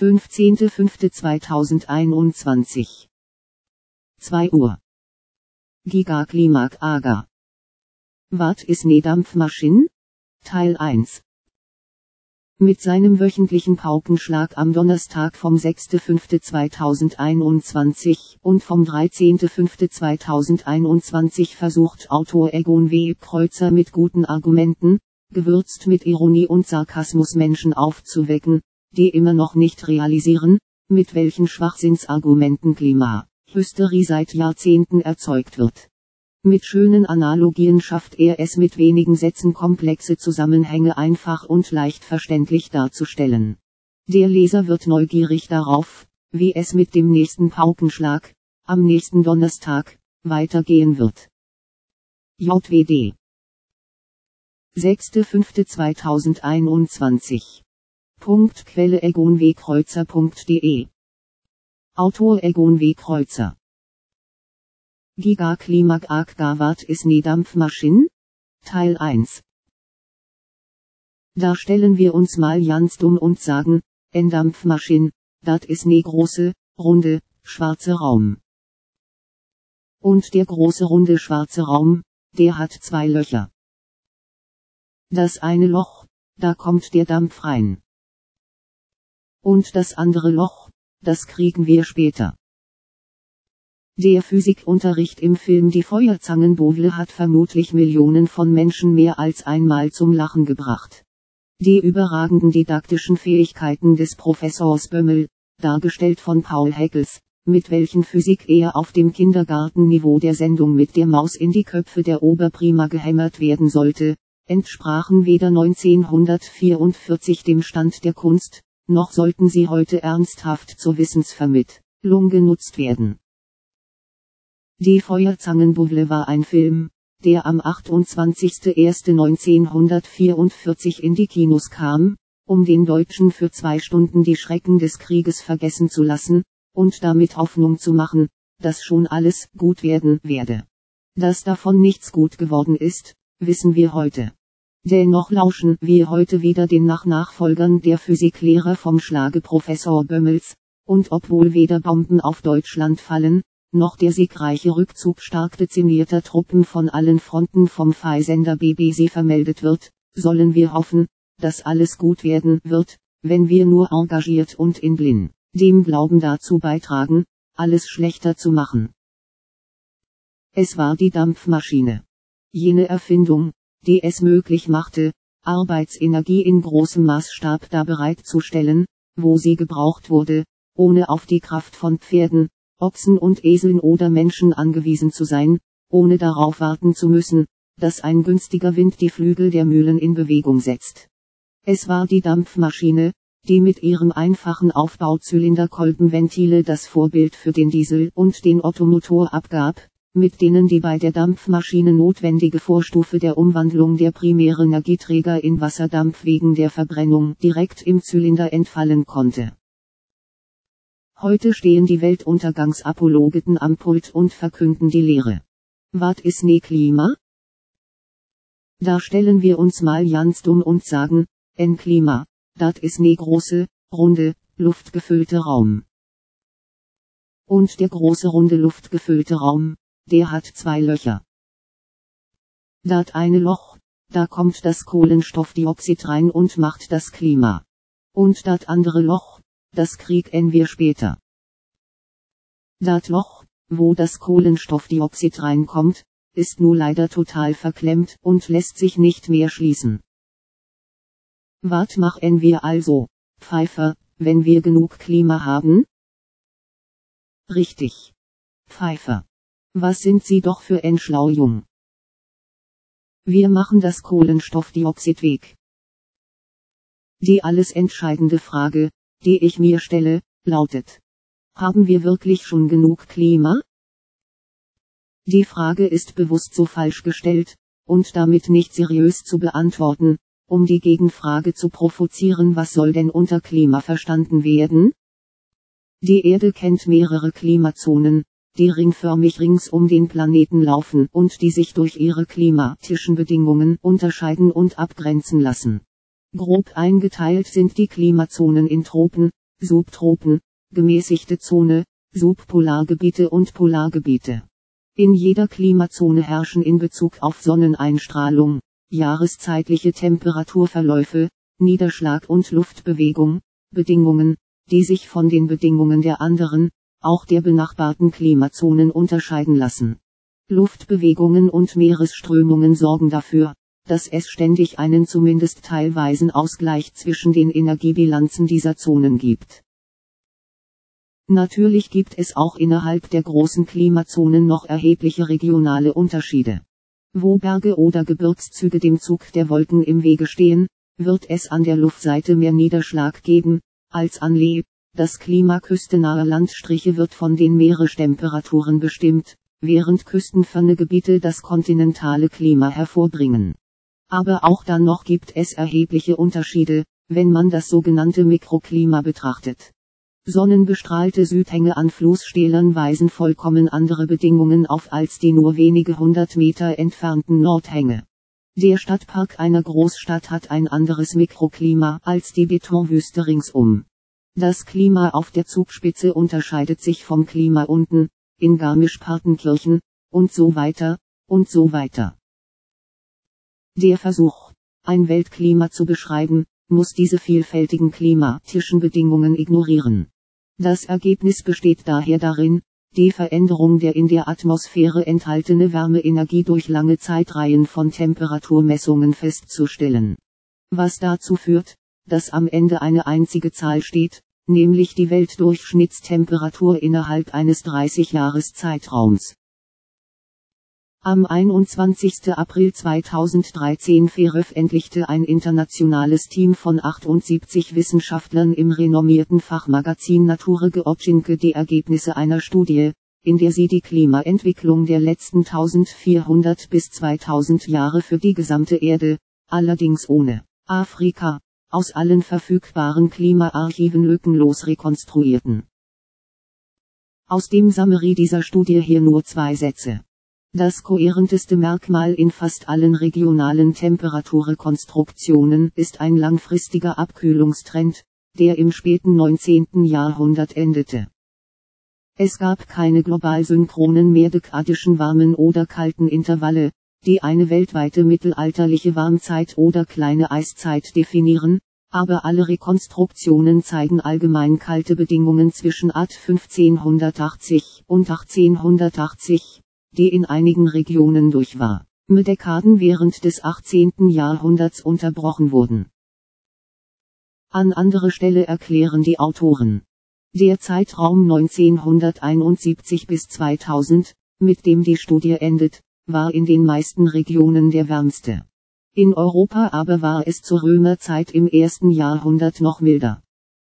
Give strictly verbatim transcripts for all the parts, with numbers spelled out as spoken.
fünfzehnter fünfter zweitausendeinundzwanzig. zwei Uhr. Gigaklimak Aga. Wat is ne Dampfmaschin? Teil eins. Mit seinem wöchentlichen Paukenschlag am Donnerstag vom sechster fünfter zweitausendeinundzwanzig und vom dreizehnter fünfter zweitausendeinundzwanzig versucht Autor Egon W. Kreuzer mit guten Argumenten, gewürzt mit Ironie und Sarkasmus Menschen aufzuwecken, die immer noch nicht realisieren, mit welchen Schwachsinnsargumenten Klimahysterie seit Jahrzehnten erzeugt wird. Mit schönen Analogien schafft er es mit wenigen Sätzen komplexe Zusammenhänge einfach und leicht verständlich darzustellen. Der Leser wird neugierig darauf, wie es mit dem nächsten Paukenschlag, am nächsten Donnerstag, weitergehen wird. J W D. sechster fünfter zweitausendeinundzwanzig. Punkt Quelle egon w kreuzer punkt de. Autor Egon W. Kreuzer. Gigaklimak Aga wat is ne Dampfmaschin? Teil eins. Da stellen wir uns mal ganz dumm und sagen, en Dampfmaschin, dat is ne große, runde, schwarze Raum. Und der große runde schwarze Raum, der hat zwei Löcher. Das eine Loch, da kommt der Dampf rein. Und das andere Loch, das kriegen wir später. Der Physikunterricht im Film Die Feuerzangenbowle hat vermutlich Millionen von Menschen mehr als einmal zum Lachen gebracht. Die überragenden didaktischen Fähigkeiten des Professors Bömmel, dargestellt von Paul Heckels, mit welchen Physik er auf dem Kindergartenniveau der Sendung mit der Maus in die Köpfe der Oberprima gehämmert werden sollte, entsprachen weder neunzehnhundertvierundvierzig dem Stand der Kunst, noch sollten sie heute ernsthaft zur Wissensvermittlung genutzt werden. Die Feuerzangenbowle war ein Film, der am achtundzwanzigster erster neunzehnhundertvierundvierzig in die Kinos kam, um den Deutschen für zwei Stunden die Schrecken des Krieges vergessen zu lassen, und damit Hoffnung zu machen, dass schon alles gut werden werde. Dass davon nichts gut geworden ist, wissen wir heute. Dennoch lauschen wir heute wieder den Nach-Nachfolgern der Physiklehrer vom Schlage Professor Bömmels, und obwohl weder Bomben auf Deutschland fallen, noch der siegreiche Rückzug stark dezimierter Truppen von allen Fronten vom F A I-Sender B B C vermeldet wird, sollen wir hoffen, dass alles gut werden wird, wenn wir nur engagiert und in blind dem Glauben dazu beitragen, alles schlechter zu machen. Es war die Dampfmaschine. Jene Erfindung, die es möglich machte, Arbeitsenergie in großem Maßstab da bereitzustellen, wo sie gebraucht wurde, ohne auf die Kraft von Pferden, Ochsen und Eseln oder Menschen angewiesen zu sein, ohne darauf warten zu müssen, dass ein günstiger Wind die Flügel der Mühlen in Bewegung setzt. Es war die Dampfmaschine, die mit ihrem einfachen Aufbau Zylinderkolbenventile das Vorbild für den Diesel und den Ottomotor abgab, mit denen die bei der Dampfmaschine notwendige Vorstufe der Umwandlung der Primärenergieträger in Wasserdampf wegen der Verbrennung direkt im Zylinder entfallen konnte. Heute stehen die Weltuntergangsapologeten am Pult und verkünden die Lehre. Wat is ne Klima? Da stellen wir uns mal ganz dumm und sagen, en Klima, dat is ne große, runde, luftgefüllte Raum. Und der große runde luftgefüllte Raum, der hat zwei Löcher. Dat eine Loch, da kommt das Kohlenstoffdioxid rein und macht das Klima. Und dat andere Loch, das kriegen wir später. Dat Loch, wo das Kohlenstoffdioxid reinkommt, ist nun leider total verklemmt und lässt sich nicht mehr schließen. Wat machen wir also, Pfeifer, wenn wir genug Klima haben? Richtig. Pfeifer. Was sind Sie doch für ein Schlaujung? Wir machen das Kohlenstoffdioxid weg. Die alles entscheidende Frage, die ich mir stelle, lautet: Haben wir wirklich schon genug Klima? Die Frage ist bewusst so falsch gestellt, und damit nicht seriös zu beantworten, um die Gegenfrage zu provozieren: Was soll denn unter Klima verstanden werden? Die Erde kennt mehrere Klimazonen, die ringförmig rings um den Planeten laufen und die sich durch ihre klimatischen Bedingungen unterscheiden und abgrenzen lassen. Grob eingeteilt sind die Klimazonen in Tropen, Subtropen, gemäßigte Zone, Subpolargebiete und Polargebiete. In jeder Klimazone herrschen in Bezug auf Sonneneinstrahlung, jahreszeitliche Temperaturverläufe, Niederschlag und Luftbewegung, Bedingungen, die sich von den Bedingungen der anderen, auch der benachbarten Klimazonen unterscheiden lassen. Luftbewegungen und Meeresströmungen sorgen dafür, dass es ständig einen zumindest teilweisen Ausgleich zwischen den Energiebilanzen dieser Zonen gibt. Natürlich gibt es auch innerhalb der großen Klimazonen noch erhebliche regionale Unterschiede. Wo Berge oder Gebirgszüge dem Zug der Wolken im Wege stehen, wird es an der Luftseite mehr Niederschlag geben, als an Lee. Das Klima küstennaher Landstriche wird von den Meerestemperaturen bestimmt, während küstenferne Gebiete das kontinentale Klima hervorbringen. Aber auch dann noch gibt es erhebliche Unterschiede, wenn man das sogenannte Mikroklima betrachtet. Sonnenbestrahlte Südhänge an Flusstälern weisen vollkommen andere Bedingungen auf als die nur wenige hundert Meter entfernten Nordhänge. Der Stadtpark einer Großstadt hat ein anderes Mikroklima als die Betonwüste ringsum. Das Klima auf der Zugspitze unterscheidet sich vom Klima unten, in Garmisch-Partenkirchen, und so weiter, und so weiter. Der Versuch, ein Weltklima zu beschreiben, muss diese vielfältigen klimatischen Bedingungen ignorieren. Das Ergebnis besteht daher darin, die Veränderung der in der Atmosphäre enthaltene Wärmeenergie durch lange Zeitreihen von Temperaturmessungen festzustellen. Was dazu führt, dass am Ende eine einzige Zahl steht, nämlich die Weltdurchschnittstemperatur innerhalb eines dreißig-Jahres-Zeitraums. Am einundzwanzigsten April zweitausenddreizehn veröffentlichte ein internationales Team von achtundsiebzig Wissenschaftlern im renommierten Fachmagazin Nature Geochimke die Ergebnisse einer Studie, in der sie die Klimaentwicklung der letzten eintausendvierhundert bis zweitausend Jahre für die gesamte Erde, allerdings ohne Afrika, aus allen verfügbaren Klimaarchiven lückenlos rekonstruierten. Aus dem Summary dieser Studie hier nur zwei Sätze. Das kohärenteste Merkmal in fast allen regionalen Temperaturrekonstruktionen ist ein langfristiger Abkühlungstrend, der im späten neunzehnten Jahrhundert endete. Es gab keine global synchronen mehrdekadischen warmen oder kalten Intervalle, die eine weltweite mittelalterliche Warmzeit oder kleine Eiszeit definieren, aber alle Rekonstruktionen zeigen allgemein kalte Bedingungen zwischen A D fünfzehnhundertachtzig und achtzehnhundertachtzig. Die in einigen Regionen durch warme Dekaden während des achtzehnten Jahrhunderts unterbrochen wurden. An anderer Stelle erklären die Autoren: Der Zeitraum neunzehnhunderteinundsiebzig bis zweitausend, mit dem die Studie endet, war in den meisten Regionen der wärmste. In Europa aber war es zur Römerzeit im ersten Jahrhundert noch milder.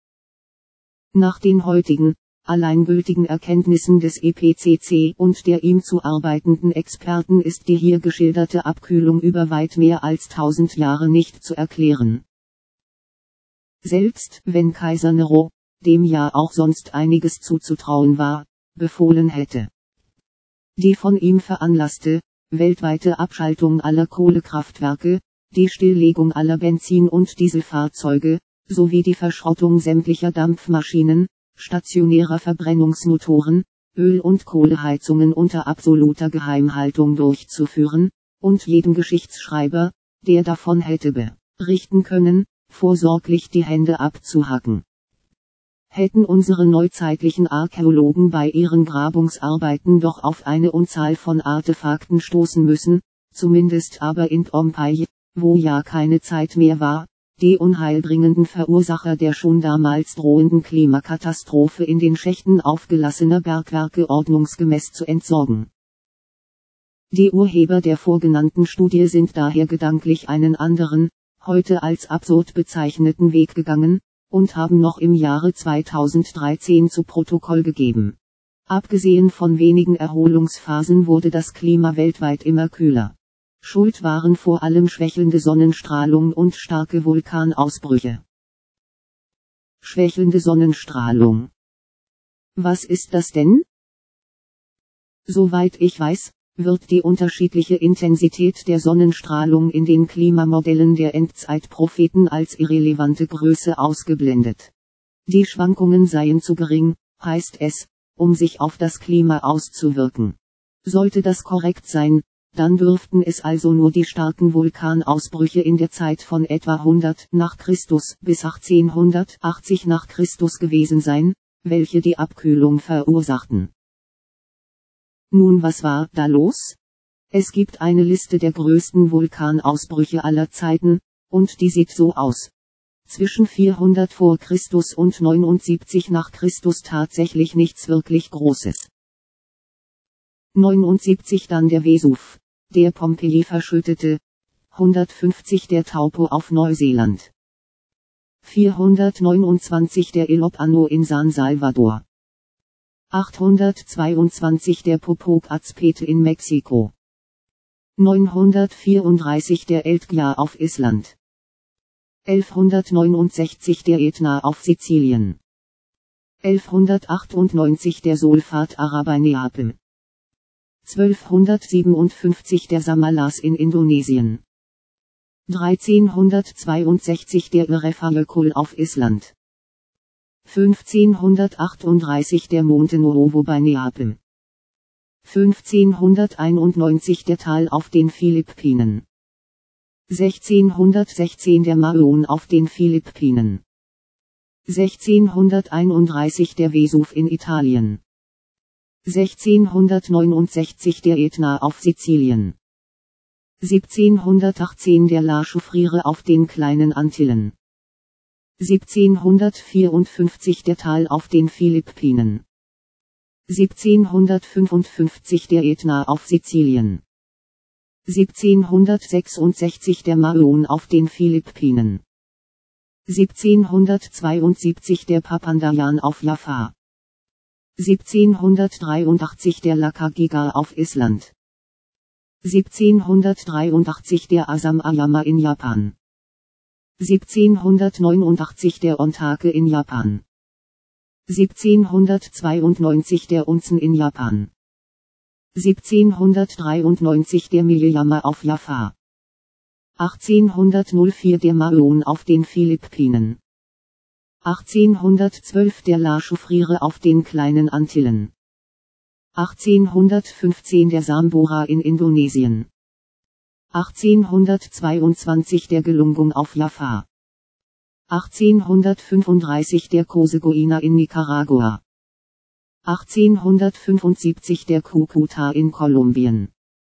Nach den heutigen, alleingültigen Erkenntnissen des I P C C und der ihm zuarbeitenden Experten ist die hier geschilderte Abkühlung über weit mehr als tausend Jahre nicht zu erklären. Selbst wenn Kaiser Nero, dem ja auch sonst einiges zuzutrauen war, befohlen hätte, die von ihm veranlasste, weltweite Abschaltung aller Kohlekraftwerke, die Stilllegung aller Benzin- und Dieselfahrzeuge, sowie die Verschrottung sämtlicher Dampfmaschinen, stationärer Verbrennungsmotoren, Öl- und Kohleheizungen unter absoluter Geheimhaltung durchzuführen, und jedem Geschichtsschreiber, der davon hätte berichten können, vorsorglich die Hände abzuhacken. Hätten unsere neuzeitlichen Archäologen bei ihren Grabungsarbeiten doch auf eine Unzahl von Artefakten stoßen müssen, zumindest aber in Pompeji, wo ja keine Zeit mehr war, die unheilbringenden Verursacher der schon damals drohenden Klimakatastrophe in den Schächten aufgelassener Bergwerke ordnungsgemäß zu entsorgen. Die Urheber der vorgenannten Studie sind daher gedanklich einen anderen, heute als absurd bezeichneten Weg gegangen, und haben noch im Jahre zweitausenddreizehn zu Protokoll gegeben. Abgesehen von wenigen Erholungsphasen wurde das Klima weltweit immer kühler. Schuld waren vor allem schwächelnde Sonnenstrahlung und starke Vulkanausbrüche. Schwächelnde Sonnenstrahlung. Was ist das denn? Soweit ich weiß, wird die unterschiedliche Intensität der Sonnenstrahlung in den Klimamodellen der Endzeitpropheten als irrelevante Größe ausgeblendet. Die Schwankungen seien zu gering, heißt es, um sich auf das Klima auszuwirken. Sollte das korrekt sein, dann dürften es also nur die starken Vulkanausbrüche in der Zeit von etwa hundert nach Christus bis achtzehnhundertachtzig nach Christus gewesen sein, welche die Abkühlung verursachten. Nun, was war da los? Es gibt eine Liste der größten Vulkanausbrüche aller Zeiten, und die sieht so aus. Zwischen vierhundert vor Christus und neunundsiebzig nach Christus tatsächlich nichts wirklich Großes. neunundsiebzig dann der Vesuv, der Pompeji verschüttete. hundertfünfzig der Taupo auf Neuseeland. vierhundertneunundzwanzig der Ilopano in San Salvador. achthundertzweiundzwanzig der Popocatépetl in Mexiko. neunhundertvierunddreißig der Etna auf Island. elfhundertneunundsechzig der Etna auf Sizilien. elfhundertachtundneunzig der Solfat Araber Neapel. zwölfhundertsiebenundfünfzig der Samalas in Indonesien. dreizehnhundertzweiundsechzig der Irefajekul auf Island. fünfzehnhundertachtunddreißig der Monte Nuovo bei Neapel. fünfzehnhunderteinundneunzig der Tal auf den Philippinen. sechzehnhundertsechzehn der Mayon auf den Philippinen. sechzehnhunderteinunddreißig der Vesuv in Italien. sechzehnhundertneunundsechzig der Etna auf Sizilien. siebzehnhundertachtzehn der La Choufriere auf den kleinen Antillen. siebzehnhundertvierundfünfzig der Tal auf den Philippinen. siebzehnhundertfünfundfünfzig der Etna auf Sizilien. siebzehnhundertsechsundsechzig der Mayon auf den Philippinen. siebzehnhundertzweiundsiebzig der Papandayan auf Java. siebzehnhundertdreiundachtzig der Lakagiga auf Island. siebzehnhundertdreiundachtzig der Asam Ayama in Japan. siebzehnhundertneunundachtzig der Ontake in Japan. siebzehnhundertzweiundneunzig der Unzen in Japan. siebzehnhundertdreiundneunzig der Miliyama auf Java. achtzehnhundertvier der Mayon auf den Philippinen. achtzehnhundertzwölf der La Choufriere auf den kleinen Antillen. achtzehnhundertfünfzehn der Sambora in Indonesien. achtzehnhundertzweiundzwanzig der Gelungung auf Java. achtzehnhundertfünfunddreißig der Cosegoina in Nicaragua. achtzehnhundertfünfundsiebzig der Cúcuta in Kolumbien.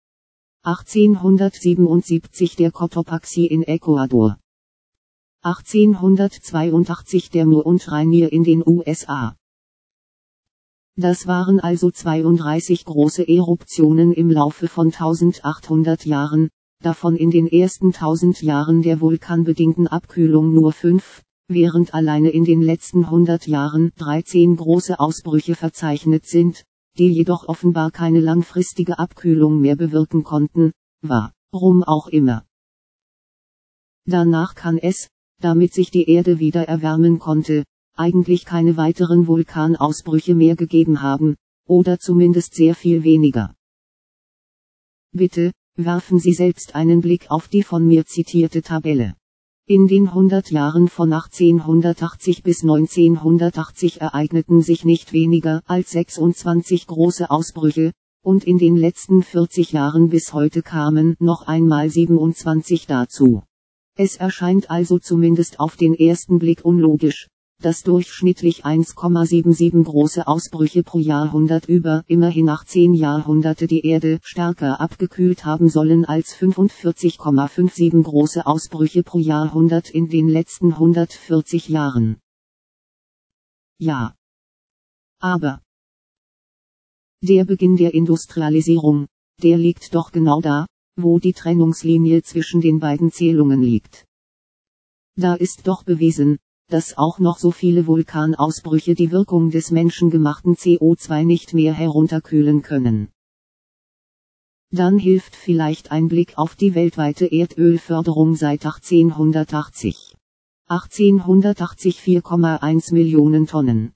achtzehnhundertsiebenundsiebzig der Cotopaxi in Ecuador. achtzehnhundertzweiundachtzig der Mu und Rainier in den U S A. Das waren also zweiunddreißig große Eruptionen im Laufe von eintausendachthundert Jahren, davon in den ersten tausend Jahren der vulkanbedingten Abkühlung nur fünf, während alleine in den letzten hundert Jahren dreizehn große Ausbrüche verzeichnet sind, die jedoch offenbar keine langfristige Abkühlung mehr bewirken konnten, warum auch immer. Danach kann es, damit sich die Erde wieder erwärmen konnte, eigentlich keine weiteren Vulkanausbrüche mehr gegeben haben, oder zumindest sehr viel weniger. Bitte, werfen Sie selbst einen Blick auf die von mir zitierte Tabelle. In den hundert Jahren von achtzehnhundertachtzig bis neunzehnhundertachtzig ereigneten sich nicht weniger als sechsundzwanzig große Ausbrüche, und in den letzten vierzig Jahren bis heute kamen noch einmal siebenundzwanzig dazu. Es erscheint also zumindest auf den ersten Blick unlogisch, dass durchschnittlich eins Komma siebenundsiebzig große Ausbrüche pro Jahrhundert über immerhin achtzehn Jahrhunderte die Erde stärker abgekühlt haben sollen als fünfundvierzig Komma siebenundfünfzig große Ausbrüche pro Jahrhundert in den letzten hundertvierzig Jahren. Ja. Aber der Beginn der Industrialisierung, der liegt doch genau da, wo die Trennungslinie zwischen den beiden Zählungen liegt. Da ist doch bewiesen, dass auch noch so viele Vulkanausbrüche die Wirkung des menschengemachten C O zwei nicht mehr herunterkühlen können. Dann hilft vielleicht ein Blick auf die weltweite Erdölförderung seit achtzehnhundertachtzig. achtzehnhundertachtzig vier Komma eins Millionen Tonnen.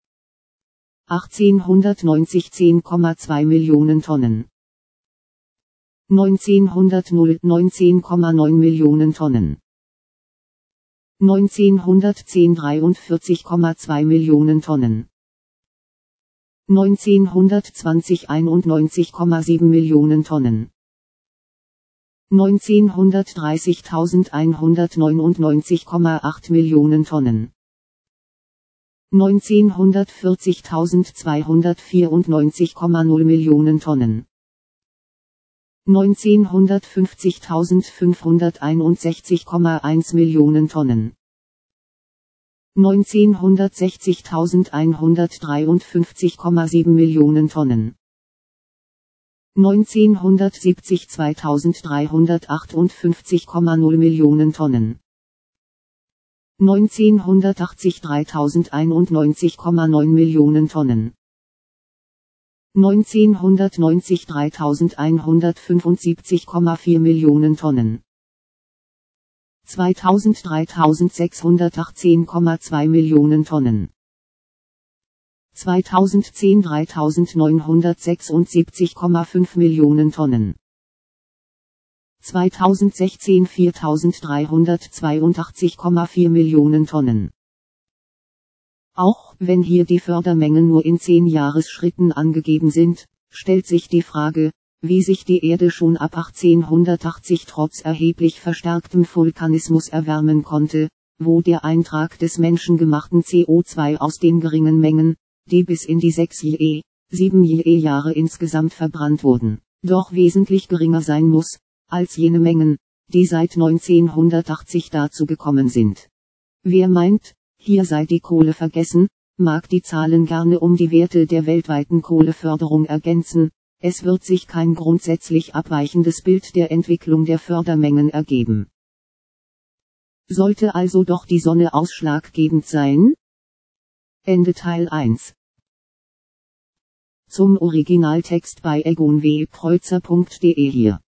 achtzehnhundertneunzig zehn Komma zwei Millionen Tonnen. neunzehnhundert neunzehn Komma neun Millionen Tonnen. neunzehnhundertzehn dreiundvierzig Komma zwei Millionen Tonnen. neunzehnhundertzwanzig einundneunzig Komma sieben Millionen Tonnen. neunzehnhundertdreißig eintausendeinhundertneunundneunzig Komma acht Millionen Tonnen. neunzehnhundertvierzig zweihundertvierundneunzig Komma null Millionen Tonnen. neunzehnhundertfünfzig fünfhunderteinundsechzig Komma eins Millionen Tonnen. neunzehnhundertsechzig hundertdreiundfünfzig Komma sieben Millionen Tonnen. neunzehnhundertsiebzig zweitausenddreihundertachtundfünfzig Komma null Millionen Tonnen. neunzehnhundertachtzig dreitausendeinundneunzig Komma neun Millionen Tonnen. neunzehnhundertneunzig dreitausendeinhundertfünfundsiebzig Komma vier Millionen Tonnen. zweitausend dreitausendsechshundertachtzehn Komma zwei Millionen Tonnen. zweitausendzehn dreitausendneunhundertsechsundsiebzig Komma fünf Millionen Tonnen. zweitausendsechzehn viertausenddreihundertzweiundachtzig Komma vier Millionen Tonnen. Auch wenn hier die Fördermengen nur in zehn Jahresschritten angegeben sind, stellt sich die Frage, wie sich die Erde schon ab achtzehnhundertachtzig trotz erheblich verstärktem Vulkanismus erwärmen konnte, wo der Eintrag des menschengemachten C O zwei aus den geringen Mengen, die bis in die sechs Je, sieben Je Jahre insgesamt verbrannt wurden, doch wesentlich geringer sein muss, als jene Mengen, die seit neunzehnhundertachtzig dazu gekommen sind. Wer meint, hier sei die Kohle vergessen, mag die Zahlen gerne um die Werte der weltweiten Kohleförderung ergänzen, es wird sich kein grundsätzlich abweichendes Bild der Entwicklung der Fördermengen ergeben. Sollte also doch die Sonne ausschlaggebend sein? Ende Teil eins. Zum Originaltext bei egon w kreuzer punkt de hier.